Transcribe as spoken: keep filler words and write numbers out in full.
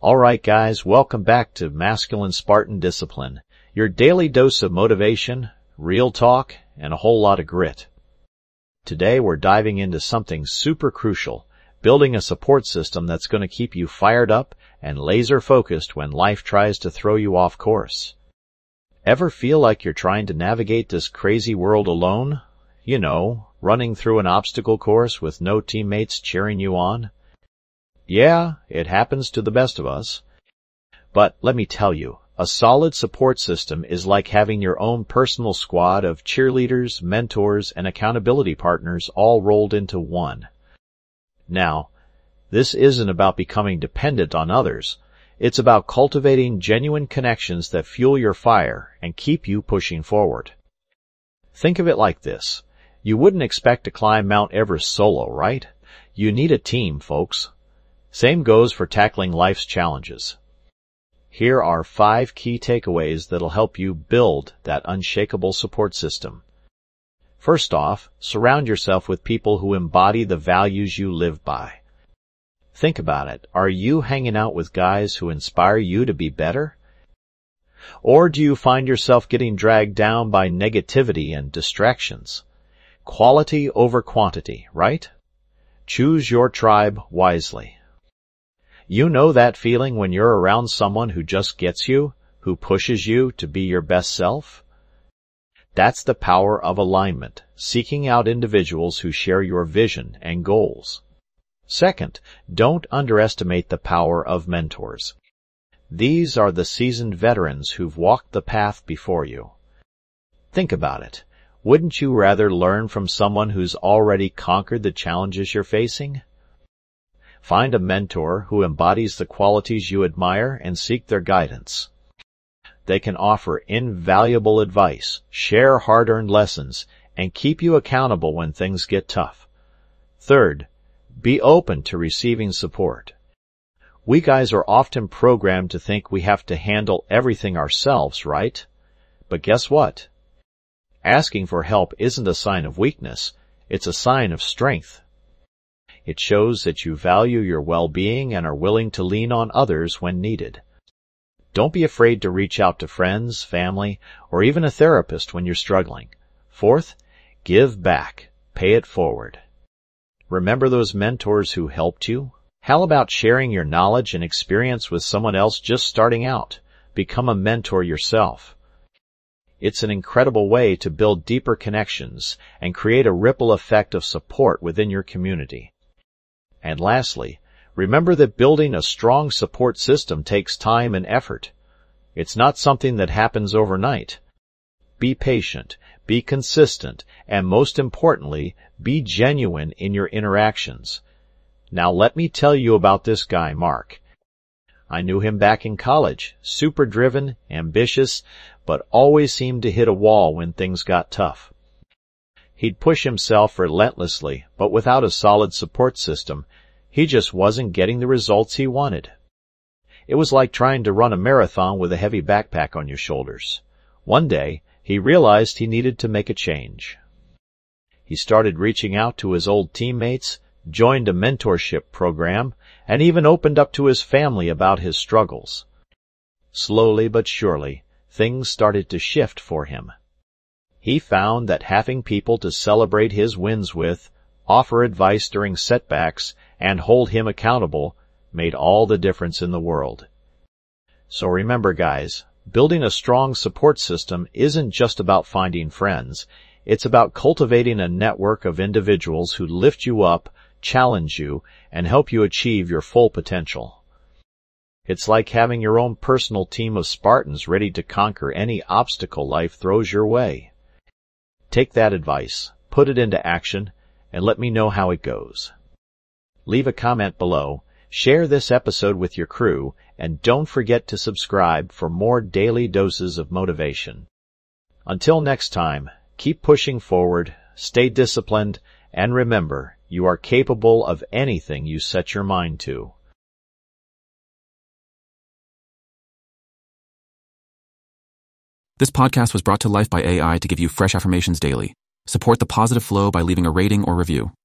All right, guys, welcome back to Masculine Spartan Discipline, your daily dose of motivation, real talk, and a whole lot of grit. Today we're diving into something super crucial, building a support system that's going to keep you fired up and laser focused when life tries to throw you off course. Ever feel like you're trying to navigate this crazy world alone? You know, running through an obstacle course with no teammates cheering you on? Yeah, it happens to the best of us. But let me tell you, a solid support system is like having your own personal squad of cheerleaders, mentors, and accountability partners all rolled into one. Now, this isn't about becoming dependent on others. It's about cultivating genuine connections that fuel your fire and keep you pushing forward. Think of it like this. You wouldn't expect to climb Mount Everest solo, right? You need a team, folks. Same goes for tackling life's challenges. Here are five key takeaways that'll help you build that unshakable support system. First off, surround yourself with people who embody the values you live by. Think about it. Are you hanging out with guys who inspire you to be better? Or do you find yourself getting dragged down by negativity and distractions? Quality over quantity, right? Choose your tribe wisely. You know that feeling when you're around someone who just gets you, who pushes you to be your best self? That's the power of alignment, seeking out individuals who share your vision and goals. Second, don't underestimate the power of mentors. These are the seasoned veterans who've walked the path before you. Think about it. Wouldn't you rather learn from someone who's already conquered the challenges you're facing? Find a mentor who embodies the qualities you admire and seek their guidance. They can offer invaluable advice, share hard-earned lessons, and keep you accountable when things get tough. Third, be open to receiving support. We guys are often programmed to think we have to handle everything ourselves, right? But guess what? Asking for help isn't a sign of weakness, it's a sign of strength. It shows that you value your well-being and are willing to lean on others when needed. Don't be afraid to reach out to friends, family, or even a therapist when you're struggling. Fourth, give back. Pay it forward. Remember those mentors who helped you? How about sharing your knowledge and experience with someone else just starting out? Become a mentor yourself. It's an incredible way to build deeper connections and create a ripple effect of support within your community. And lastly, remember that building a strong support system takes time and effort. It's not something that happens overnight. Be patient, be consistent, and most importantly, be genuine in your interactions. Now let me tell you about this guy, Mark. I knew him back in college, super driven, ambitious, but always seemed to hit a wall when things got tough. He'd push himself relentlessly, but without a solid support system, he just wasn't getting the results he wanted. It was like trying to run a marathon with a heavy backpack on your shoulders. One day, he realized he needed to make a change. He started reaching out to his old teammates, joined a mentorship program, and even opened up to his family about his struggles. Slowly but surely, things started to shift for him. He found that having people to celebrate his wins with, offer advice during setbacks, and hold him accountable made all the difference in the world. So remember, guys, building a strong support system isn't just about finding friends. It's about cultivating a network of individuals who lift you up, challenge you, and help you achieve your full potential. It's like having your own personal team of Spartans ready to conquer any obstacle life throws your way. Take that advice, put it into action, and let me know how it goes. Leave a comment below, share this episode with your crew, and don't forget to subscribe for more daily doses of motivation. Until next time, keep pushing forward, stay disciplined, and remember, you are capable of anything you set your mind to. This podcast was brought to life by A I to give you fresh affirmations daily. Support the positive flow by leaving a rating or review.